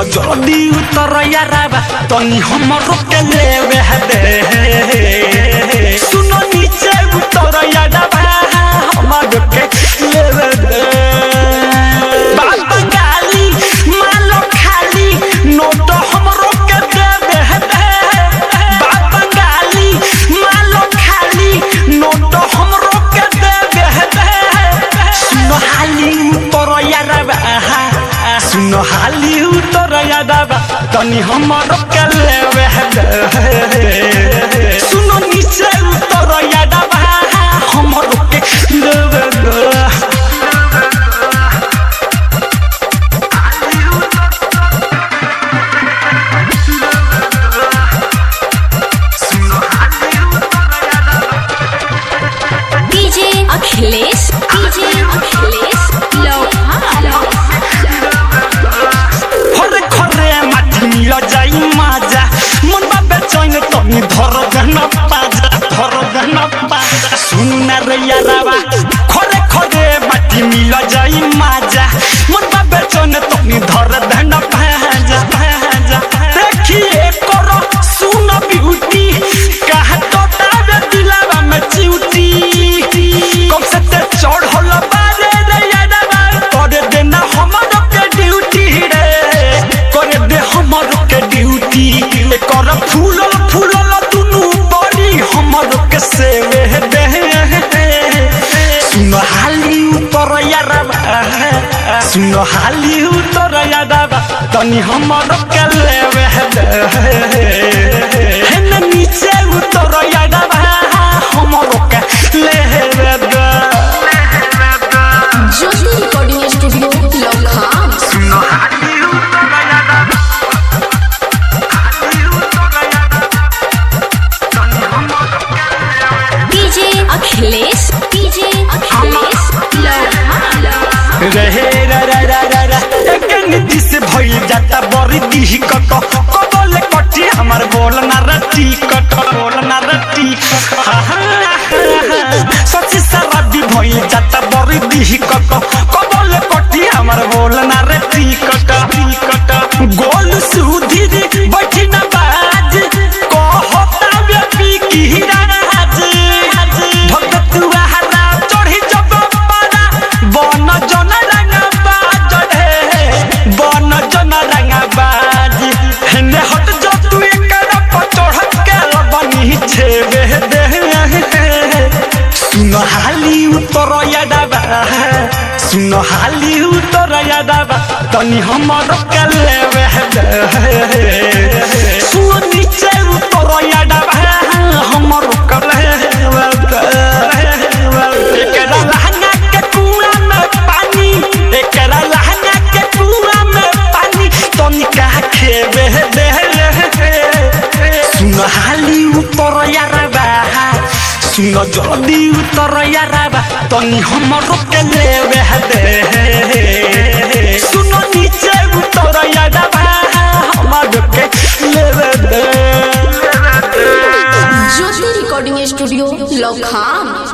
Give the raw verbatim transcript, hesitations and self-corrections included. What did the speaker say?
जल्दी उतर याराबा तनी हमरो के लेवे दे सुनो नीचे उतर याराबा हमरो के लेवे दे बाबा गाली मालो खाली नोट हमरो के देवे दे बाबा गाली मालो खाली नोट हमरो के देवे दे सुनो हाली उतर याराबा सुनो हाली उतर याराबा तनी हमरो के लेवे दे सुनो नीचे उतर याराबा हमरो के लेवे दे डीजे अखिलेश डीजे अखिलेश लोहाना हरे खरे माटी मिल जाई माजा मन बाबे चैन तनी धर गना पाजा धर गना पाजा सुन रे याराबा खरे खरे माटी मिल जाई माजा मन बाबे चैन तनी धर गना पाजा पाजा देखिए करो सुन ब्यूटी कहा तो तावे दिलावा में चिउटी कब से ते चढ़ होला बारे रे याराबा करे देना हमरो के ड्यूटी रे करे दे हमरो के ड्यूटी कर फूलल फूलल दुनु बड़ी हमरो के सेवे दे सुनो हाली उतर याराबा सुनो हाली उतर याराबा तनी हमरो के लेवे दे हेन नीचे उतर याराबा हमरो के लेवे दे ज्योति रिकॉर्डिंग स्टूडियो लोखाम सुनो हाली उतर याराबा हाली उतर याराबा तनी हमरो के डीजे अखिलेश डीजे अखिलेश लोहाना रहे रा रा रा रा रा एकन दिस भई जाता बड़ी दिह कट कबले कटी हमर बोल ना रटी कट बोल ना रटी सच सारा भी भई जाता बड़ी दिह कट कबले कटी हमर बोल ना रटी कट कट गोल सुधी बैठी ना बाज कहता वे पी की राज भगत हरा चढ़ी जब पारा बन जन रंगा बाज रे बन जन रंगा बाज हेने हट जा तू एकरा पर चढ़ के बनी छेबे दे सुनो हाली उतर याराबा सुनो हाली उतर याराबा तनी हमरो के लेवे दे सुनो नीचे उतर याराबा हमरो के लेवे दे एकरा लहंगा के कुआं में पानी एकरा लहंगा के कुआं में पानी तनी का खेबे दे सुनो हाली उतर याराबा सुनो जल्दी उतर याराबा तनी हमरो के लेवे दे सुनो नीचे उतर याराबा हमरो के लेवे दे ज्योति रिकॉर्डिंग स्टूडियो लोखाम।